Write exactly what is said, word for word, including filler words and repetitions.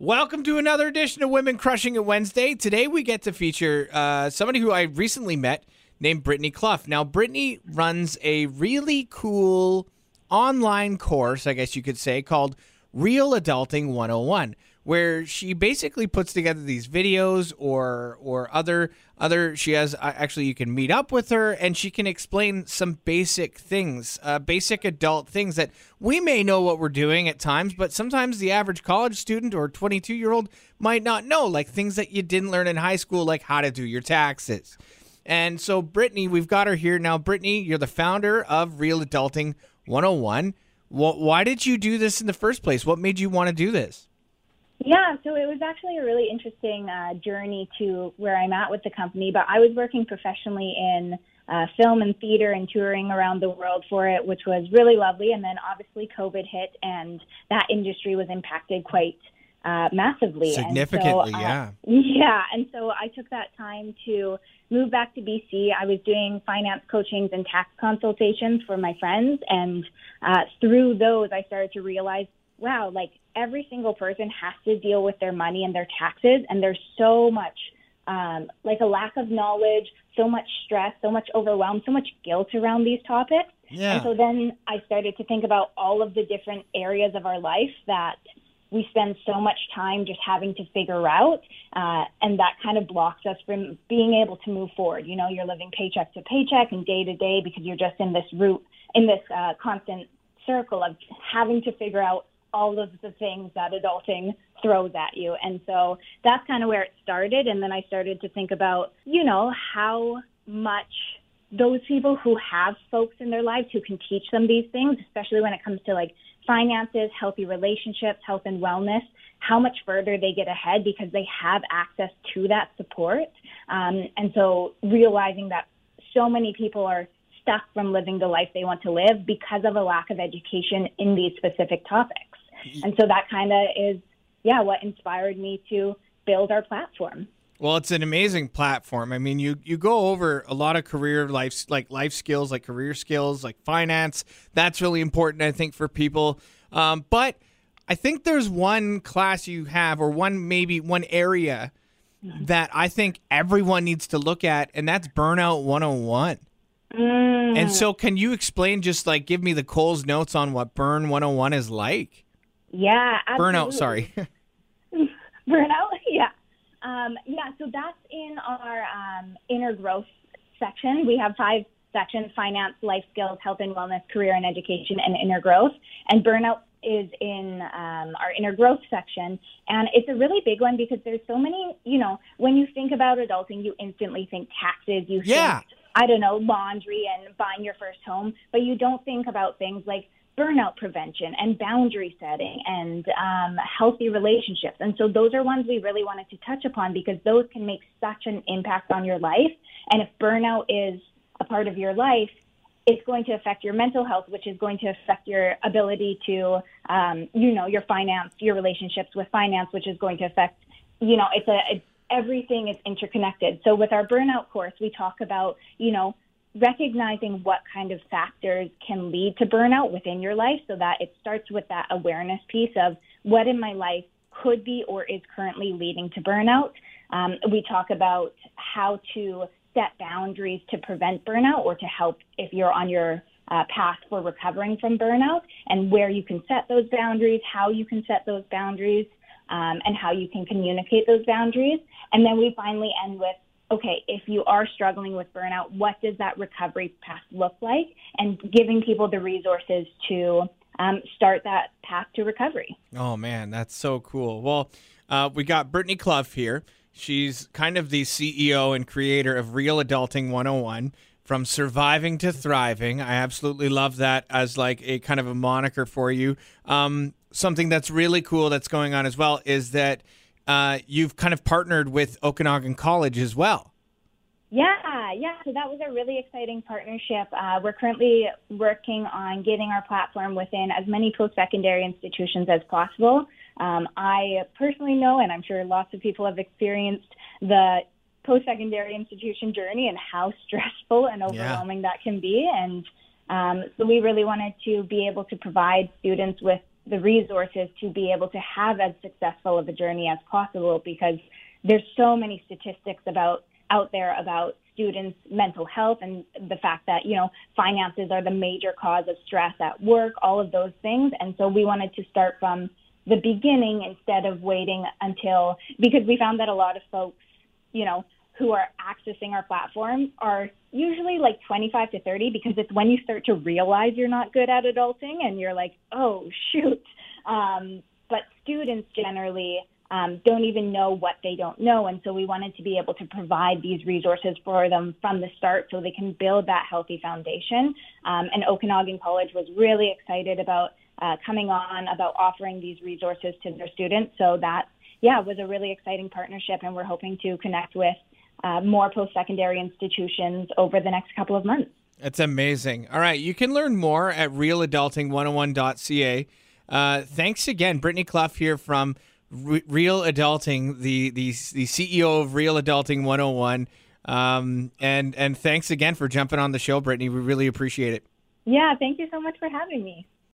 Welcome to another edition of Women Crushing It Wednesday. Today we get to feature uh, somebody who I recently met named Brittany Clough. Now, Brittany runs a really cool online course, I guess you could say, called Real Adulting one oh one, where she basically puts together these videos or or other other. She has uh, actually you can meet up with her and she can explain some basic things, uh, basic adult things that we may know what we're doing at times, but sometimes the average college student or twenty-two year old might not know, like things that you didn't learn in high school, like how to do your taxes. And so, Brittany, we've got her here now. Brittany, you're the founder of Real Adulting one oh one. Why did you do this in the first place? What made you want to do this? Yeah, so it was actually a really interesting uh, journey to where I'm at with the company, but I was working professionally in uh, film and theater and touring around the world for it, which was really lovely. And then obviously COVID hit and that industry was impacted quite uh, massively. Significantly, and so, uh, yeah. Yeah, and so I took that time to move back to B C. I was doing finance coachings and tax consultations for my friends, and uh, through those I started to realize, wow, like every single person has to deal with their money and their taxes, and there's so much, um, like a lack of knowledge, so much stress, so much overwhelm, so much guilt around these topics. Yeah. And so then I started to think about all of the different areas of our life that we spend so much time just having to figure out, uh, and that kind of blocks us from being able to move forward. You know, you're living paycheck to paycheck and day to day because you're just in this route, in this uh, constant circle of having to figure out all of the things that adulting throws at you. And so that's kind of where it started. And then I started to think about, you know, how much those people who have folks in their lives who can teach them these things, especially when it comes to like finances, healthy relationships, health and wellness, how much further they get ahead because they have access to that support. Um, and so realizing that so many people are stuck from living the life they want to live because of a lack of education in these specific topics. And so that kind of is, yeah, what inspired me to build our platform. Well, it's an amazing platform. I mean, you, you go over a lot of career life, like life skills, like career skills, like finance. That's really important, I think, for people. Um, but I think there's one class you have, or one maybe one area that I think everyone needs to look at, and that's Burnout one oh one. Mm. And so can you explain, just like give me the Cole's notes on what Burn one oh one is like? Yeah, absolutely. Burnout, sorry. Burnout, yeah. Um, yeah, so that's in our um, inner growth section. We have five sections: finance, life skills, health and wellness, career and education, and inner growth. And burnout is in um, our inner growth section. And it's a really big one because there's so many, you know, when you think about adulting, you instantly think taxes, you yeah. think, I don't know, laundry and buying your first home, but you don't think about things like burnout prevention and boundary setting and um, healthy relationships. And so those are ones we really wanted to touch upon because those can make such an impact on your life. And if burnout is a part of your life, it's going to affect your mental health, which is going to affect your ability to, um, you know, your finance, your relationships with finance, which is going to affect, you know, it's a, it's, everything is interconnected. So with our burnout course, we talk about, you know, recognizing what kind of factors can lead to burnout within your life so that it starts with that awareness piece of what in my life could be or is currently leading to burnout. Um, we talk about how to set boundaries to prevent burnout or to help if you're on your uh, path for recovering from burnout, and where you can set those boundaries, how you can set those boundaries, um, and how you can communicate those boundaries. And then we finally end with, okay, if you are struggling with burnout, what does that recovery path look like? And giving people the resources to um, start that path to recovery. Oh, man, that's so cool. Well, uh, we got Brittany Clough here. She's kind of the C E O and creator of Real Adulting one oh one, From Surviving to Thriving. I absolutely love that as like a kind of a moniker for you. Um, something that's really cool that's going on as well is that Uh, you've kind of partnered with Okanagan College as well. Yeah, yeah. So that was a really exciting partnership. Uh, we're currently working on getting our platform within as many post-secondary institutions as possible. Um, I personally know, and I'm sure lots of people have experienced, the post-secondary institution journey and how stressful and overwhelming yeah. that can be. And um, so we really wanted to be able to provide students with the resources to be able to have as successful of a journey as possible, because there's so many statistics about out there about students' mental health and the fact that, you know, finances are the major cause of stress at work, all of those things. And so we wanted to start from the beginning instead of waiting until, because we found that a lot of folks, you know, who are accessing our platform are usually like twenty-five to thirty, because it's when you start to realize you're not good at adulting and you're like, oh, shoot. Um, but students generally um, don't even know what they don't know. And so we wanted to be able to provide these resources for them from the start so they can build that healthy foundation. Um, and Okanagan College was really excited about uh, coming on, about offering these resources to their students. So that, yeah, was a really exciting partnership, and we're hoping to connect with Uh, more post-secondary institutions over the next couple of months. That's amazing. All right, you can learn more at real adulting one oh one dot c a. Uh, thanks again, Brittany Clough here from Re- Real Adulting, the, the the C E O of Real Adulting one oh one. Um, and and thanks again for jumping on the show, Brittany. We really appreciate it. Yeah, thank you so much for having me.